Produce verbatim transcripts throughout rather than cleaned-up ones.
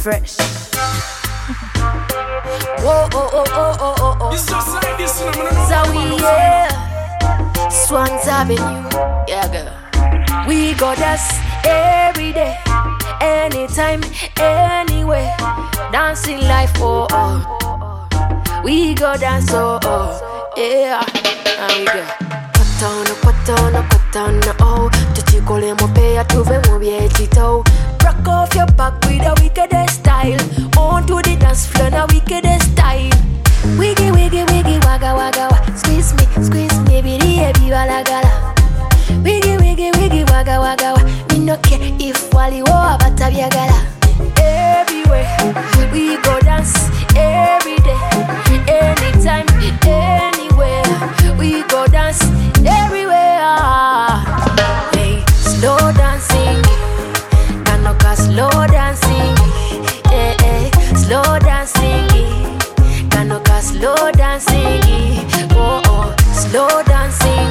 fresh. Whoa, oh, oh, oh, oh, oh, oh. It's just like this, you know, man, I know So what we, I'm yeah, Swans Avenue, yeah, girl. We go dance every day, anytime, anywhere. Dancing life, oh, oh. We go dance, oh, oh, yeah. And we go. Quatano, quatano, quatano, oh. Tuchikole mopea tuve mobie chito. Rock off your back with a wickedest style. On to the dance floor, now wickedest style. Wiggy, wiggy, wiggy, wagga, wagga, wa. Squeeze me, squeeze me, bidi, ebi, wala, gala. Wiggy, wiggy, wiggy, wagga, wagga, wa. Me no care if wali wo, but gala. Everywhere, we go dance every day, anytime, anywhere. We go dance everywhere. Hey, slow dancing, kanoka slow dancing. Hey, hey, slow dancing, kanoka slow dancing. Oh, oh, slow dancing,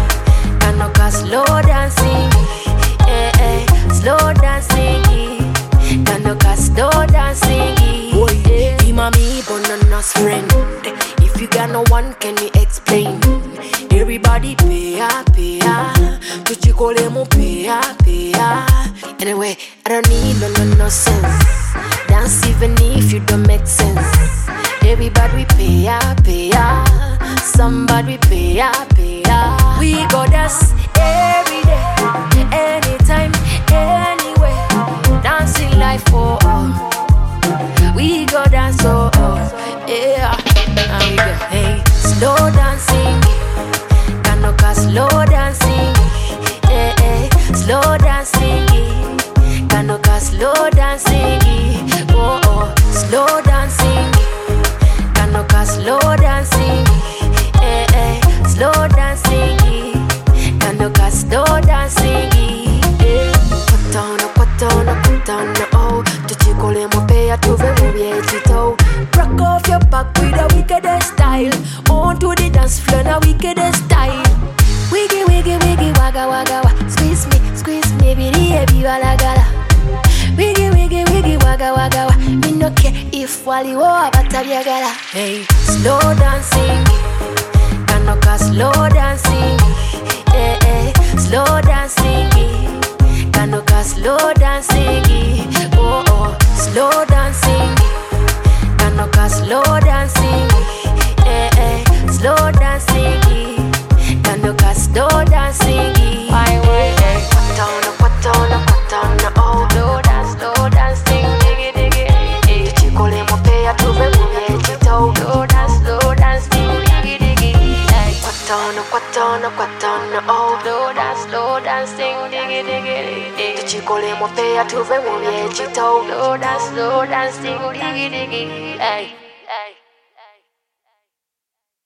kanoka slow dancing. Hey, hey, slow dancing. Kanoka slow dancing. Boy, him and me bananas friend. If you got no one, can you explain? Everybody pay ya, pay ya. Tuchikole mo pay ya, pay ya. Anyway, I don't need no no no sense. Dance even if you don't make sense. Everybody pay ya, pay ya. Somebody pay ya, pay ya. We go dance every day, anytime, anywhere. Dancing life, oh, oh. We go dance, oh, oh, yeah. And we go, hey, slow dancing, kanoka slow dancing, hey, hey, slow dancing, kanoka slow dancing, oh, oh, slow dancing, kanoka slow dancing, hey, hey, slow dancing, kanoka slow dancing, hey. Quatano, quatano, quatano, oh. Tuchikole mopea tuve mubie chito. Rock off your back with a wickedest style. On to the dance floor, now wickedest style. Wiggy, wiggy, wiggy, wagga, wagga, wa. Squeeze me, squeeze me, bidi, ebi, wala, gala. Wiggy, wiggy, wiggy, wagga, wagga, wa. Me no care if wali wo, but gala. Hey, slow dancing, kanoka slow dancing. Hey, hey, slow dancing, kanoka slow dancing. Oh, oh, slow dancing, kanoka slow dancing. Eh, eh, slow dancing, kanoka slow dancing. Why, why, eh? Quatano, quatano, quatano, oh. Slow dance, slow dancing, diggy, diggy, eh. Tuchikole mopea tuve mubie chito. Slow dance, slow dancing, diggy, diggy, eh. Quatano, quatano, quatano, oh. Slow dance, slow dancing, diggy, diggy, eh. Tuchikole mopea tuve mubie chito. Slow dance, slow dancing, diggy, diggy, eh.